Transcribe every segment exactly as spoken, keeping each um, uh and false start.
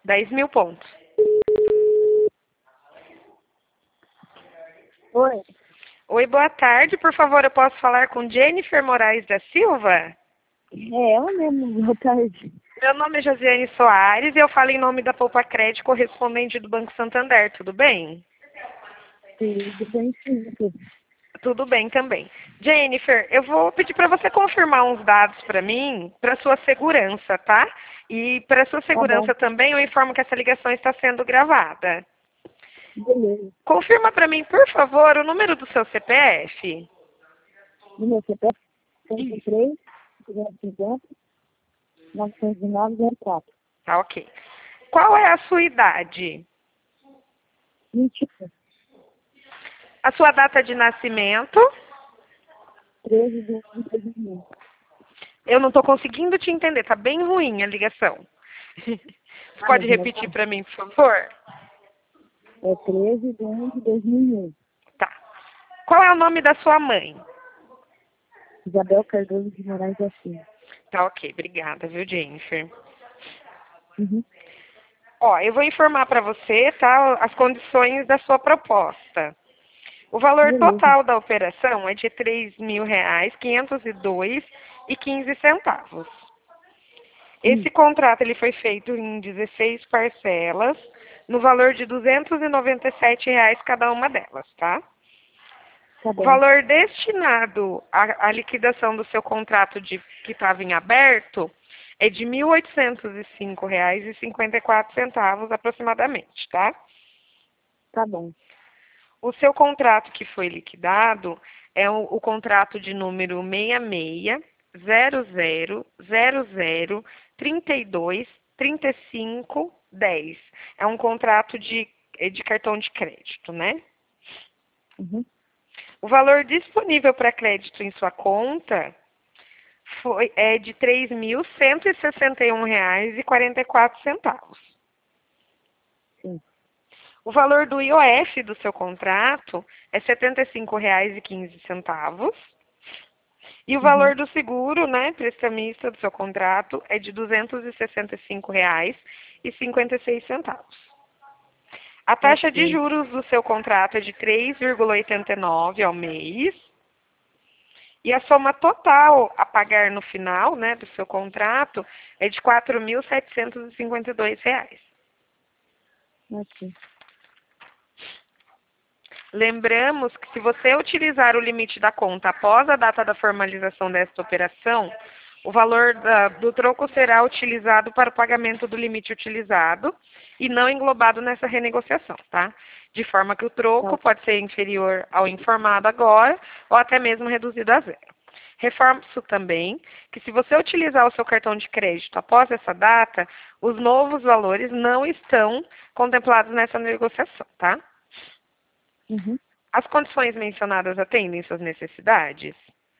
dez mil pontos. Oi. Oi, boa tarde. Por favor, eu posso falar com Jennifer Moraes da Silva? É ela mesmo, boa tarde. Meu nome é Josiane Soares e eu falo em nome da Poupa Crédito, correspondente do Banco Santander. Tudo bem? Tudo bem, sim. Tudo. Tudo bem também. Jennifer, eu vou pedir para você confirmar uns dados para mim, para sua segurança, tá? E para sua Tá bom, segurança também, eu informo que essa ligação está sendo gravada. beleza. Confirma para mim, por favor, o número do seu C P F. No meu C P F, cento e três, duzentos e cinquenta, novecentos e nove, zero quatro. Tá, ok. Qual é a sua idade? vinte e um, A sua data de nascimento? treze de um de dois mil e um. Eu não estou conseguindo te entender, tá bem ruim a ligação. Você Ah, pode mas meu repetir pai para mim, por favor? é treze de um de dois mil e um. Tá. Qual é o nome da sua mãe? Isabel Cardoso de Moraes da Silva. Tá, ok. Obrigada, viu, Jennifer? Uhum. Ó, eu vou informar para você, tá, as condições da sua proposta. O valor Beleza. total da operação é de três mil reais, quinhentos e dois e quinze centavos. Hum, Esse contrato ele foi feito em dezesseis parcelas, no valor de duzentos e noventa e sete reais cada uma delas, tá? tá O bom. valor destinado à, à liquidação do seu contrato de, que estava em aberto é de mil oitocentos e cinco reais e cinquenta e quatro centavos aproximadamente, tá? Tá bom. O seu contrato que foi liquidado é o, o contrato de número seis seis zero zero zero zero trinta e dois trinta e cinco dez. É um contrato de, de cartão de crédito, né? Uhum. O valor disponível para crédito em sua conta foi, é de três mil cento e sessenta e um reais e quarenta e quatro centavos. Sim. O valor do I O F do seu contrato é setenta e cinco reais e quinze centavos. E o Uhum. valor do seguro, né, prestamista do seu contrato é de duzentos e sessenta e cinco reais e cinquenta e seis centavos. A taxa de Ok. juros do seu contrato é de três vírgula oitenta e nove ao mês. E a soma total a pagar no final, né, do seu contrato é de quatro mil setecentos e cinquenta e dois reais. Ok. Lembramos que se você utilizar o limite da conta após a data da formalização desta operação, o valor da- do troco será utilizado para o pagamento do limite utilizado e não englobado nessa renegociação, tá? De forma que o troco Tá. pode ser inferior ao informado agora ou até mesmo reduzido a zero. Reforço também que se você utilizar o seu cartão de crédito após essa data, os novos valores não estão contemplados nessa negociação, tá? Uhum. As condições mencionadas atendem suas necessidades?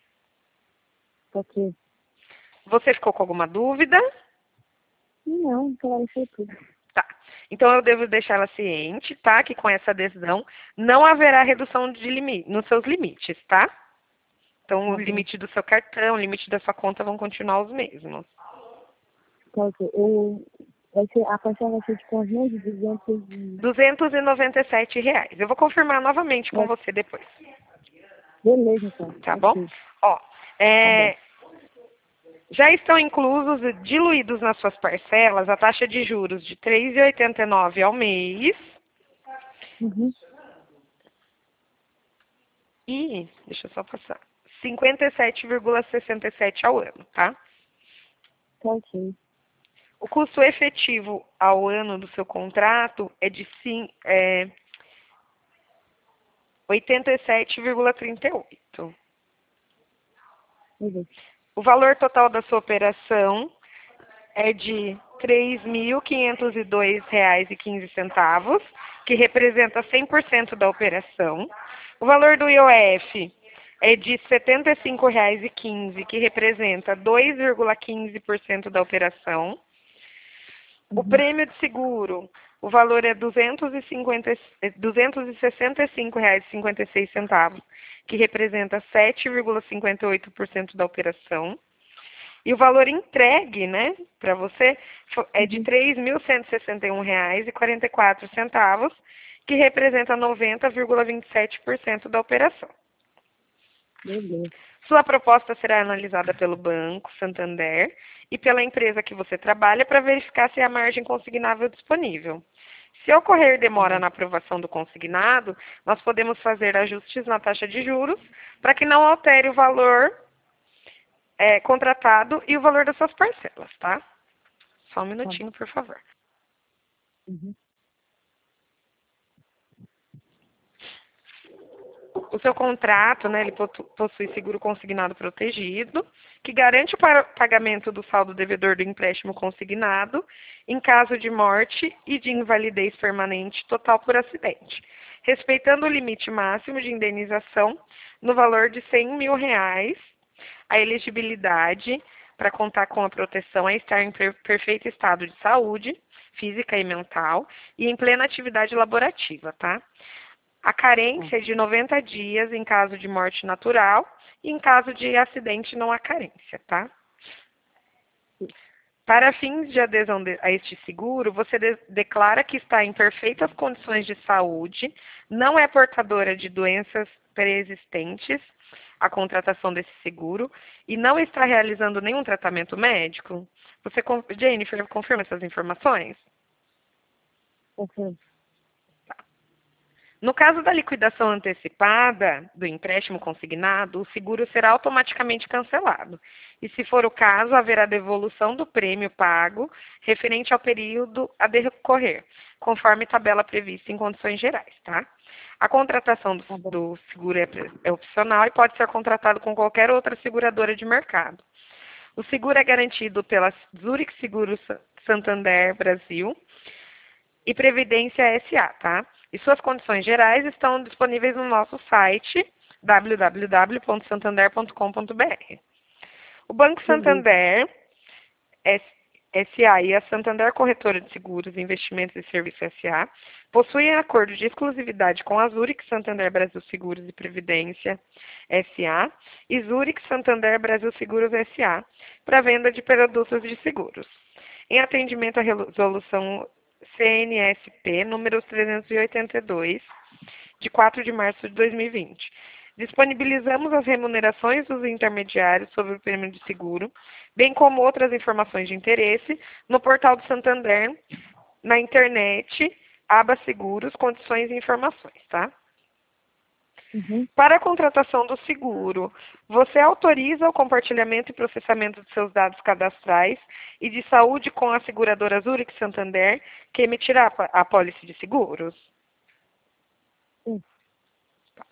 Ok. Você ficou com alguma dúvida? Não, claro, tudo. Tá. Então eu devo deixá-la ciente, tá? Que com essa adesão não haverá redução de limite, nos seus limites, tá? Então o Tá bom. limite do seu cartão, o limite da sua conta vão continuar os mesmos. Tá, ok. Eu, vai ser, a parcela vai ser de quantos meses? duzentos e... duzentos e noventa e sete reais. Eu vou confirmar novamente com É, você depois, beleza, então. tá bom? Ok. Ó, Tá bom. é, já estão inclusos e diluídos nas suas parcelas a taxa de juros de três vírgula oitenta e nove ao mês Uhum. e, deixa eu só passar, cinquenta e sete vírgula sessenta e sete ao ano, tá? Tá ok. O custo efetivo ao ano do seu contrato é de sim, é, oitenta e sete vírgula trinta e oito. Beleza. O valor total da sua operação é de três mil quinhentos e dois reais e quinze centavos, que representa cem por cento da operação. O valor do I O F é de setenta e cinco reais e quinze centavos, que representa dois vírgula quinze por cento da operação. O Uhum. prêmio de seguro, o valor é duzentos e cinquenta, duzentos e sessenta e cinco reais e cinquenta e seis centavos, que representa sete vírgula cinquenta e oito por cento da operação. E o valor entregue, né, para você é de três mil cento e sessenta e um reais e quarenta e quatro centavos, que representa noventa vírgula vinte e sete por cento da operação. Beleza. Sua proposta será analisada pelo Banco Santander e pela empresa que você trabalha para verificar se há margem consignável disponível. Se ocorrer demora na aprovação do consignado, nós podemos fazer ajustes na taxa de juros para que não altere o valor é, contratado e o valor das suas parcelas, tá? Só um minutinho, por favor. Uhum. O seu contrato, né, ele possui seguro consignado protegido, que garante o pagamento do saldo devedor do empréstimo consignado em caso de morte e de invalidez permanente total por acidente, respeitando o limite máximo de indenização no valor de cem mil reais. A elegibilidade para contar com a proteção é estar em perfeito estado de saúde, física e mental, e em plena atividade laborativa, tá? A carência é de noventa dias em caso de morte natural e em caso de acidente não há carência, tá? Para fins de adesão a este seguro, você de declara que está em perfeitas condições de saúde, não é portadora de doenças pré-existentes à contratação desse seguro e não está realizando nenhum tratamento médico? Você, Jennifer, confirma essas informações? Ok. No caso da liquidação antecipada do empréstimo consignado, o seguro será automaticamente cancelado. E, se for o caso, haverá devolução do prêmio pago referente ao período a decorrer, conforme tabela prevista em condições gerais, tá? A contratação do, do seguro é, é opcional e pode ser contratado com qualquer outra seguradora de mercado. O seguro é garantido pela Zurich Seguros Santander Brasil e Previdência S A, tá? E suas condições gerais estão disponíveis no nosso site w w w ponto santander ponto com ponto b r. O Banco Santander S A e a Santander Corretora de Seguros, Investimentos e Serviços S A possuem acordo de exclusividade com a Zurich Santander Brasil Seguros e Previdência S A e Zurich Santander Brasil Seguros S A para venda de produtos de seguros. Em atendimento à resolução C N S P número trezentos e oitenta e dois, de quatro de março de dois mil e vinte. Disponibilizamos as remunerações dos intermediários sobre o prêmio de seguro, bem como outras informações de interesse, no portal do Santander, na internet, aba Seguros, Condições e Informações, tá? Uhum. Para a contratação do seguro, você autoriza o compartilhamento e processamento de seus dados cadastrais e de saúde com a seguradora Zurich Santander, que emitirá a apólice de seguros? Sim. Tá.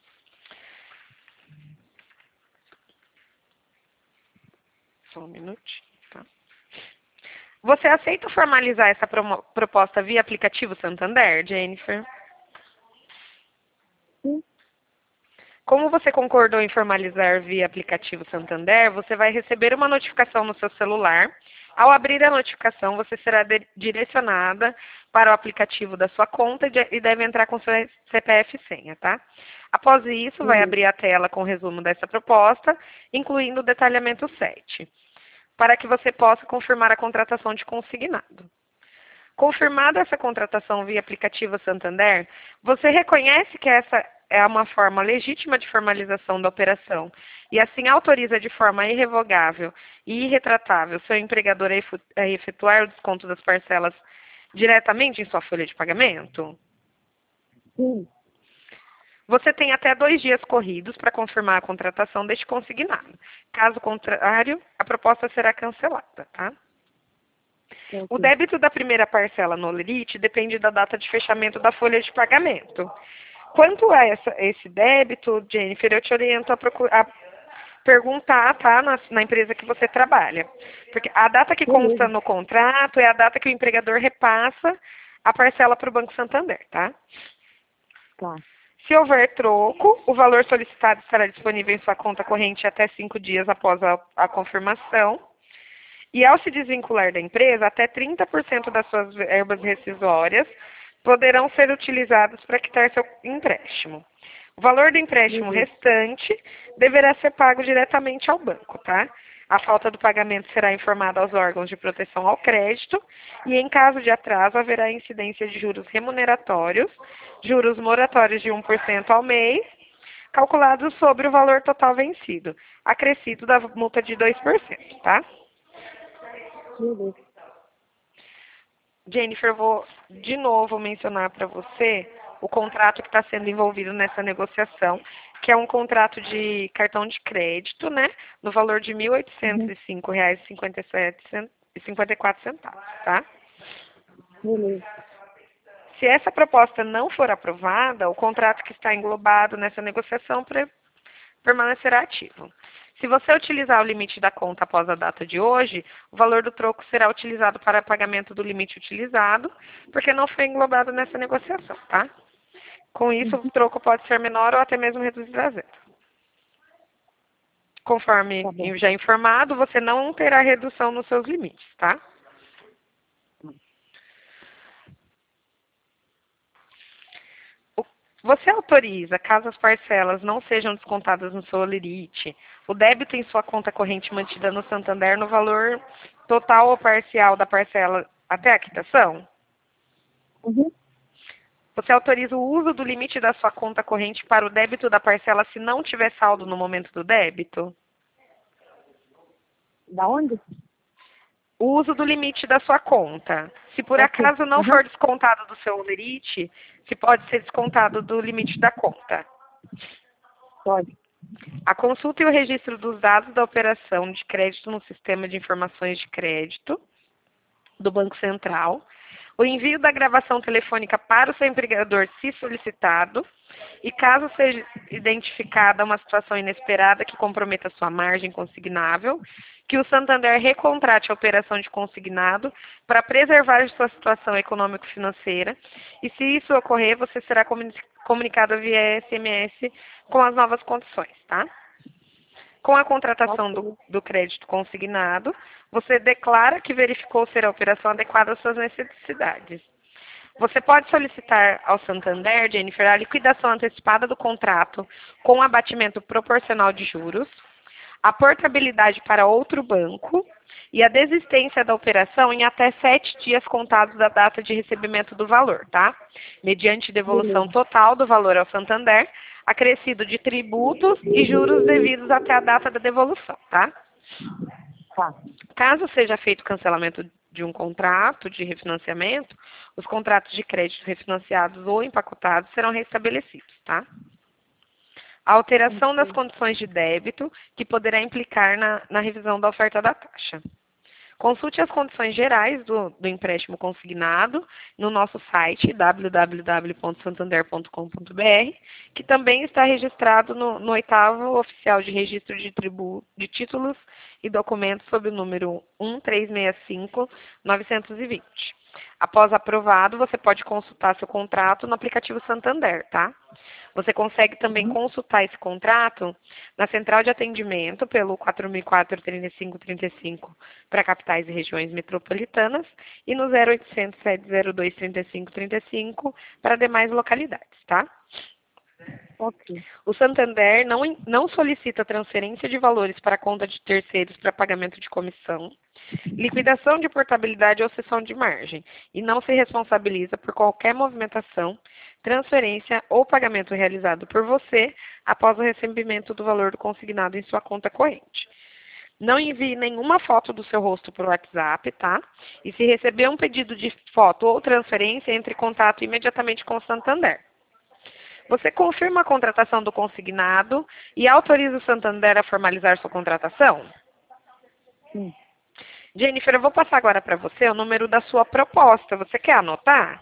Só um minutinho, tá? Você aceita formalizar essa proposta via aplicativo Santander, Jennifer? Sim. Como você concordou em formalizar via aplicativo Santander, você vai receber uma notificação no seu celular. Ao abrir a notificação, você será direcionada para o aplicativo da sua conta e deve entrar com seu C P F e senha, tá? Após isso, vai abrir a tela com o resumo dessa proposta, incluindo o detalhamento sete, para que você possa confirmar a contratação de consignado. Confirmada essa contratação via aplicativo Santander, você reconhece que essa é uma forma legítima de formalização da operação e assim autoriza de forma irrevogável e irretratável seu empregador a efetuar o desconto das parcelas diretamente em sua folha de pagamento? Sim. Você tem até dois dias corridos para confirmar a contratação deste consignado. Caso contrário, a proposta será cancelada, tá? Okay. O débito da primeira parcela no limite depende da data de fechamento da folha de pagamento. Quanto a essa, esse débito, Jennifer, eu te oriento a, procurar, a perguntar, tá, na, na empresa que você trabalha. Porque a data que consta no contrato é a data que o empregador repassa a parcela para o Banco Santander, tá? Tá. Se houver troco, o valor solicitado estará disponível em sua conta corrente até cinco dias após a, a confirmação. E ao se desvincular da empresa, até trinta por cento das suas verbas rescisórias poderão ser utilizados para quitar seu empréstimo. O valor do empréstimo Uhum. restante deverá ser pago diretamente ao banco, tá? A falta do pagamento será informada aos órgãos de proteção ao crédito e, em caso de atraso, haverá incidência de juros remuneratórios, juros moratórios de um por cento ao mês, calculados sobre o valor total vencido, acrescido da multa de dois por cento, tá? Beleza. Jennifer, vou de novo mencionar para você o contrato que está sendo envolvido nessa negociação, que é um contrato de cartão de crédito, né, no valor de mil oitocentos e cinco reais e cinquenta e quatro centavos, tá? Beleza. Se essa proposta não for aprovada, o contrato que está englobado nessa negociação pre- permanecerá ativo. Se você utilizar o limite da conta após a data de hoje, o valor do troco será utilizado para pagamento do limite utilizado, porque não foi englobado nessa negociação, tá? Com isso, o troco pode ser menor ou até mesmo reduzido a zero. Conforme Tá bom. já informado, você não terá redução nos seus limites, tá? O- Você autoriza, caso as parcelas não sejam descontadas no seu limite, o débito em sua conta corrente mantida no Santander no valor total ou parcial da parcela até a quitação? Uhum. Você autoriza o uso do limite da sua conta corrente para o débito da parcela se não tiver saldo no momento do débito? Da onde? O uso do limite da sua conta. Se por Ok. acaso não Uhum. for descontado do seu limite, se pode ser descontado do limite da conta. Pode. A consulta e o registro dos dados da operação de crédito no sistema de informações de crédito do Banco Central, o envio da gravação telefônica para o seu empregador, se solicitado, e caso seja identificada uma situação inesperada que comprometa sua margem consignável, que o Santander recontrate a operação de consignado para preservar sua situação econômico-financeira, e se isso ocorrer, você será comuni- comunicado via S M S com as novas condições, tá? Com a contratação do, do crédito consignado, você declara que verificou ser a operação adequada às suas necessidades. Você pode solicitar ao Santander, Jennifer, a liquidação antecipada do contrato com abatimento proporcional de juros, a portabilidade para outro banco e a desistência da operação em até sete dias contados da data de recebimento do valor, tá? Mediante devolução Beleza. total do valor ao Santander, acrescido de tributos e juros devidos até a data da devolução, tá? Tá. Caso seja feito cancelamento de um contrato de refinanciamento, os contratos de crédito refinanciados ou empacotados serão restabelecidos, tá? A alteração das condições de débito, que poderá implicar na, na revisão da oferta da taxa. Consulte as condições gerais do, do empréstimo consignado no nosso site w w w ponto santander ponto com ponto b r, que também está registrado no, no oitavo oficial de registro de, tribu, de títulos e documentos sob o número um três seis cinco nove dois zero. Após aprovado, você pode consultar seu contrato no aplicativo Santander, tá? Você consegue também Uhum. consultar esse contrato na central de atendimento pelo quatro mil e quatro, trinta e cinco trinta e cinco para capitais e regiões metropolitanas e no zero oitocentos, sete zero dois, trinta e cinco trinta e cinco para demais localidades, tá? Ok. O Santander não, não solicita transferência de valores para a conta de terceiros para pagamento de comissão, liquidação de portabilidade ou cessão de margem, e não se responsabiliza por qualquer movimentação, transferência ou pagamento realizado por você após o recebimento do valor do consignado em sua conta corrente. Não envie nenhuma foto do seu rosto por WhatsApp, tá? E se receber um pedido de foto ou transferência, entre em contato imediatamente com o Santander. Você confirma a contratação do consignado e autoriza o Santander a formalizar sua contratação? Sim. Jennifer, eu vou passar agora para você o número da sua proposta. Você quer anotar?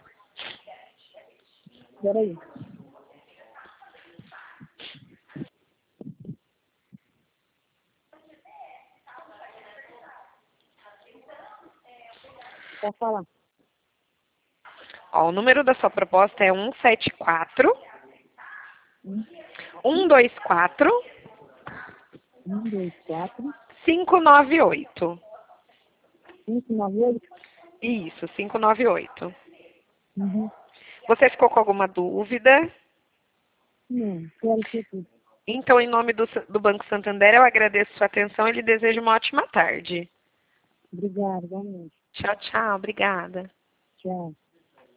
Peraí. Pode falar. Ó, o número da sua proposta é um sete quatro, Um, um dois quatro, um, dois, quatro, cinco nove oito. cinco, nove, oito. Isso, cinco nove oito. Uhum. Você ficou com alguma dúvida? Não, quero ser tudo. Então, em nome do, do Banco Santander, eu agradeço sua atenção e lhe desejo uma ótima tarde. Obrigada, igualmente. Tchau, tchau. Obrigada. Tchau.